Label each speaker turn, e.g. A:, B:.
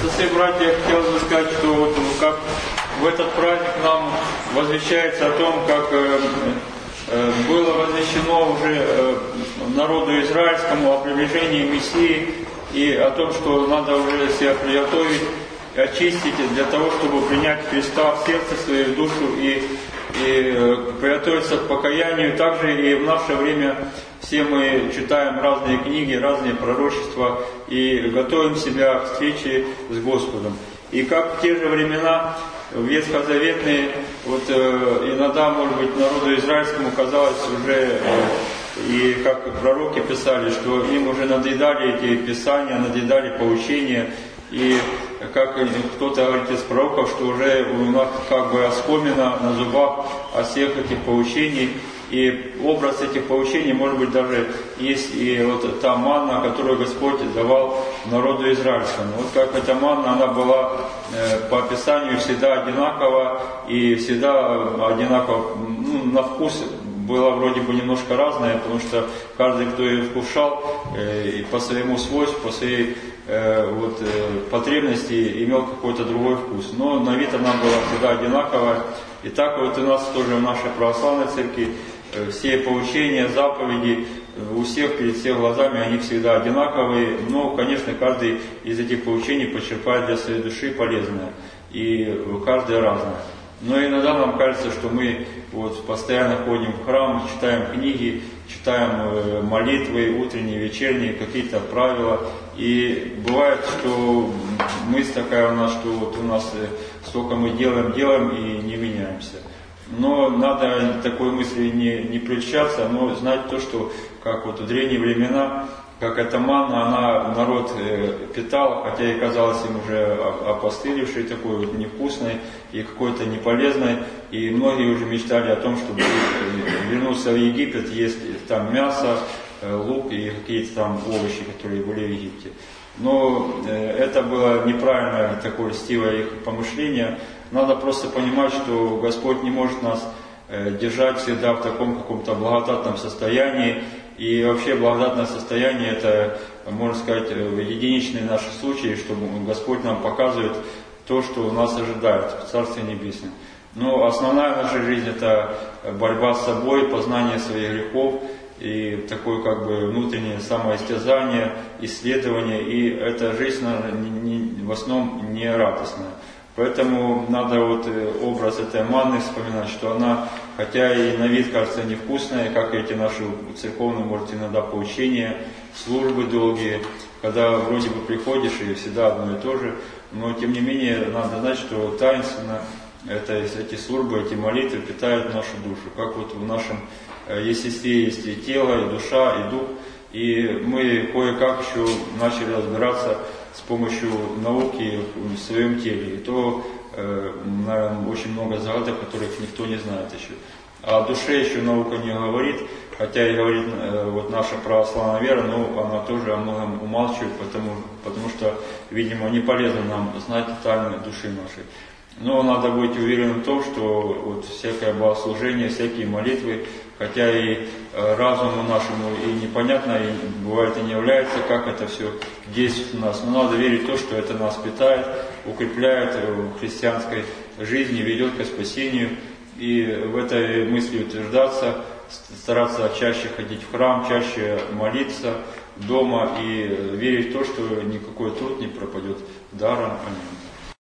A: Сестры и братья, я хотел бы сказать, что вот как в этот праздник нам возвещается о том, как было возвещено уже народу израильскому о приближении Мессии и о том, что надо уже себя приготовить, очистить для того, чтобы принять Христа в сердце свое, в душу и приготовиться к покаянию. Также и в наше время все мы читаем разные книги, разные пророчества и готовим себя к встрече с Господом. И как в те же времена ветхозаветные, вот иногда, может быть, народу израильскому казалось уже, и как пророки писали, что им уже надоедали эти писания, надоедали поучения, и как кто-то говорит из пророков, что уже у нас как бы оскомина на зубах от всех этих поучений, и образ этих поучений, может быть, даже есть и вот та манна, которую Господь давал народу израильскому. Вот как эта манна, она была по описанию всегда одинакова, и всегда одинаково, на вкус было вроде бы немножко разное, потому что каждый, кто ее вкушал, по своему свойству, по своей потребности имел какой-то другой вкус. Но на вид она была всегда одинаковая. И так вот у нас тоже в нашей православной церкви все поучения, заповеди у всех перед всех глазами, они всегда одинаковые. Но, конечно, каждый из этих поучений почерпает для своей души полезное. И каждое разное. Но иногда нам кажется, что мы вот постоянно ходим в храм, читаем книги, читаем молитвы утренние, вечерние, какие-то правила. И бывает, что мысль такая у нас, что вот у нас столько мы делаем и не меняемся. Но надо такой мысли не прельщаться, но знать то, что как вот в древние времена, как эта манна, она народ питала, хотя и казалось им уже опостылевшей, такой вот невкусной и какой-то неполезной. И многие уже мечтали о том, чтобы вернуться в Египет, есть там мясо, лук и какие-то там овощи, которые были в Египте. Но это было неправильное такое льстивое их помышление. Надо просто понимать, что Господь не может нас держать всегда в таком каком-то благодатном состоянии. И вообще благодатное состояние — это, можно сказать, единичные наши случаи, что Господь нам показывает то, что нас ожидает в Царстве Небесном. Но основная наша жизнь — это борьба с собой, познание своих грехов и такое как бы внутреннее самоистязание, исследование. И эта жизнь в основном не радостная. Поэтому надо вот образ этой манны вспоминать, что она, хотя и на вид кажется невкусная, как эти наши церковные, может, иногда поучения, службы долгие, когда вроде бы приходишь и всегда одно и то же, но тем не менее надо знать, что таинственно эти службы, эти молитвы питают нашу душу, как вот в нашем естестве есть и тело, и душа, и дух, и мы кое-как еще начали разбираться с помощью науки в своем теле. И то, наверное, очень много загадок, которых никто не знает еще. А о душе еще наука не говорит, хотя и говорит вот наша православная вера, но она тоже о многом умалчивает, потому что, видимо, не полезно нам знать тайны души нашей. Но надо быть уверенным в том, что вот всякое богослужение, всякие молитвы, хотя и разуму нашему и непонятно, и бывает и не является, как это все действует у нас. Но надо верить в то, что это нас питает, укрепляет в христианской жизни, ведет к спасению. И в этой мысли утверждаться, стараться чаще ходить в храм, чаще молиться дома и верить в то, что никакой труд не пропадет даром. Аминь.